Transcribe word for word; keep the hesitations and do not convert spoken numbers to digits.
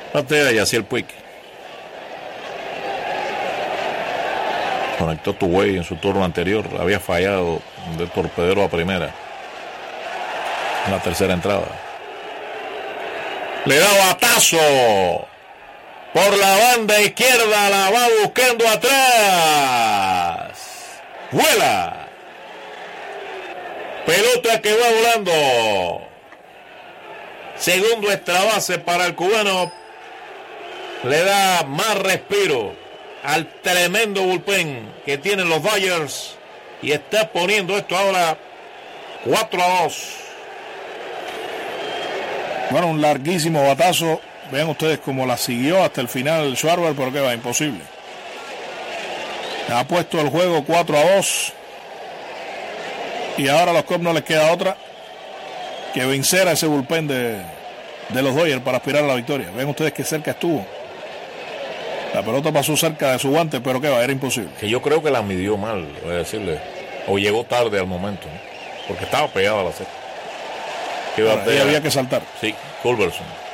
Patea y así el Puig. Conectó Tuwey en su turno anterior. Había fallado de torpedero a primera. En la tercera entrada. Le da batazo. Por la banda izquierda. La va buscando atrás. Vuela. Pelota que va volando. Segundo extra base para el cubano. Le da más respiro al tremendo bullpen que tienen los Dodgers. Y está poniendo esto ahora cuatro a dos. Bueno, un larguísimo batazo. Vean ustedes cómo la siguió hasta el final Schwarber, pero que va, imposible. Ha puesto el juego cuatro a dos. Y ahora a los Cubs no les queda otra que vencer a ese bullpen de, de los Dodgers para aspirar a la victoria. Ven ustedes que cerca estuvo. La pelota pasó cerca de su guante, pero que va, era imposible. Que yo creo que la midió mal, voy a decirle. O llegó tarde al momento, ¿no? Porque estaba pegado a la cerca. Ahora, ahí había que saltar. Sí, Culberson.